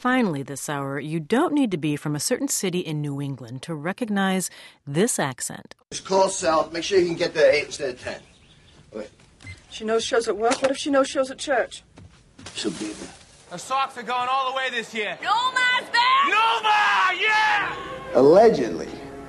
finally this hour, you don't need to be from a certain city in New England to recognize this accent. Just call Sal. Make sure you can get there 8 instead of 10. Wait. She knows shows at work. What if she knows shows at church? She'll be there. Our Sox are going all the way this year. Noma's back! Noma! Yeah! Allegedly,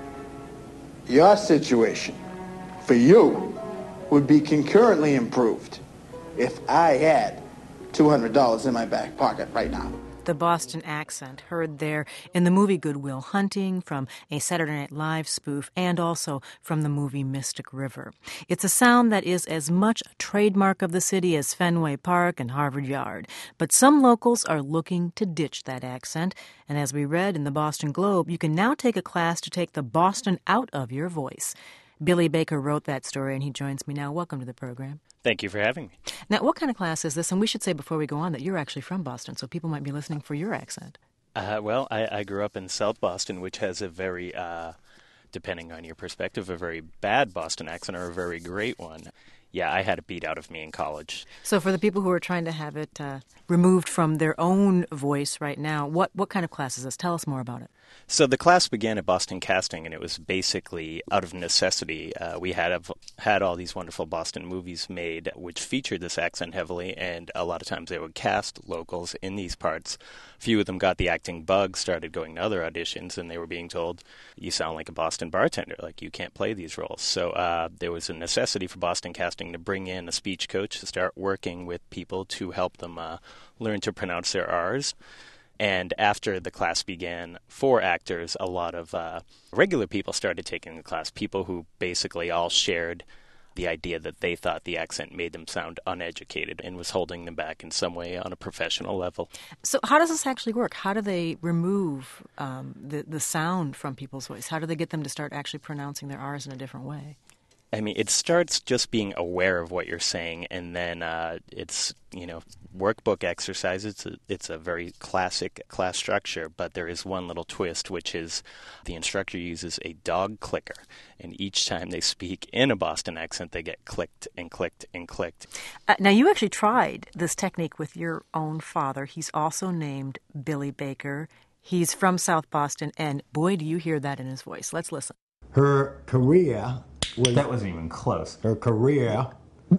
your situation for you would be concurrently improved if I had $200 in my back pocket right now. The Boston accent heard there in the movie Good Will Hunting, from a Saturday Night Live spoof, and also from the movie Mystic River. It's a sound that is as much a trademark of the city as Fenway Park and Harvard Yard. But some locals are looking to ditch that accent, and as we read in the Boston Globe, you can now take a class to take the Boston out of your voice. Billy Baker wrote that story, and he joins me now. Welcome to the program. Thank you for having me. Now, what kind of class is this? And we should say before we go on that you're actually from Boston, so people might be listening for your accent. Well, I grew up in South Boston, which has a very, depending on your perspective, a very bad Boston accent or a very great one. Yeah, I had it beat out of me in college. So for the people who are trying to have it removed from their own voice right now, what kind of class is this? Tell us more about it. So the class began at Boston Casting, and it was basically out of necessity. We had all these wonderful Boston movies made, which featured this accent heavily, and a lot of times they would cast locals in these parts. A few of them got the acting bug, started going to other auditions, and they were being told, you sound like a Boston bartender, like you can't play these roles. So there was a necessity for Boston Casting to bring in a speech coach to start working with people to help them learn to pronounce their R's. And after the class began for actors, a lot of regular people started taking the class, people who basically all shared the idea that they thought the accent made them sound uneducated and was holding them back in some way on a professional level. So how does this actually work? How do they remove the sound from people's voice? How do they get them to start actually pronouncing their R's in a different way? I mean, it starts just being aware of what you're saying, and then it's, workbook exercises. It's a very classic class structure, but there is one little twist, which is the instructor uses a dog clicker, and each time they speak in a Boston accent, they get clicked and clicked and clicked. Now, you actually tried this technique with your own father. He's also named Billy Baker. He's from South Boston, and boy, do you hear that in his voice. Let's listen. Her career was... That wasn't even close. Her career...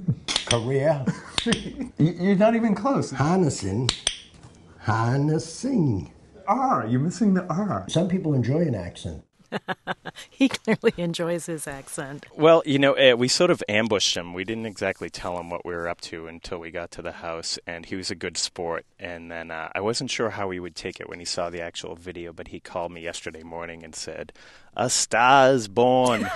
You're not even close. Harnessing. R. You're missing the R. Some people enjoy an accent. He clearly enjoys his accent. Well, we sort of ambushed him. We didn't exactly tell him what we were up to until we got to the house, and he was a good sport. And then I wasn't sure how he would take it when he saw the actual video, but he called me yesterday morning and said, "A star's born."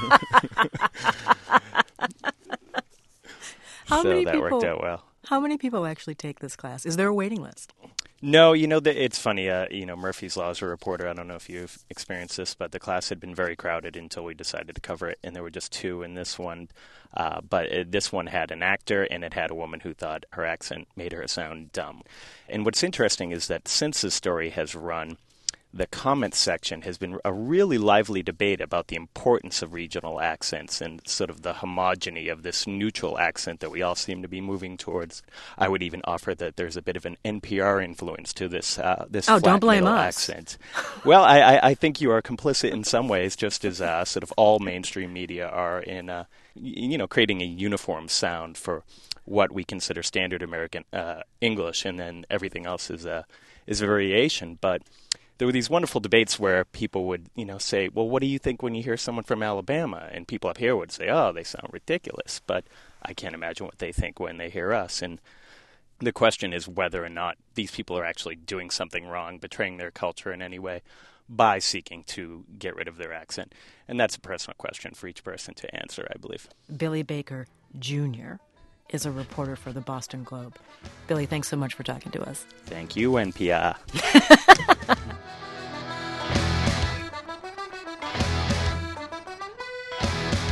That worked out well. How many people actually take this class? Is there a waiting list? No, it's funny. Murphy's Law is a reporter. I don't know if you've experienced this, but the class had been very crowded until we decided to cover it, and there were just 2 in this one. This one had an actor, and it had a woman who thought her accent made her sound dumb. And what's interesting is that since this story has run, the comments section has been a really lively debate about the importance of regional accents and sort of the homogeny of this neutral accent that we all seem to be moving towards. I would even offer that there's a bit of an NPR influence to this flat don't blame middle us. accent. Well, I think you are complicit in some ways, just as sort of all mainstream media are in creating a uniform sound for what we consider standard American English, and then everything else is a variation. But there were these wonderful debates where people would, say, well, what do you think when you hear someone from Alabama? And people up here would say, oh, they sound ridiculous. But I can't imagine what they think when they hear us. And the question is whether or not these people are actually doing something wrong, betraying their culture in any way by seeking to get rid of their accent. And that's a personal question for each person to answer, I believe. Billy Baker, Jr. is a reporter for the Boston Globe. Billy, thanks so much for talking to us. Thank you, NPR.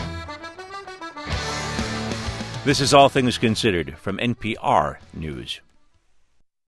This is All Things Considered from NPR News.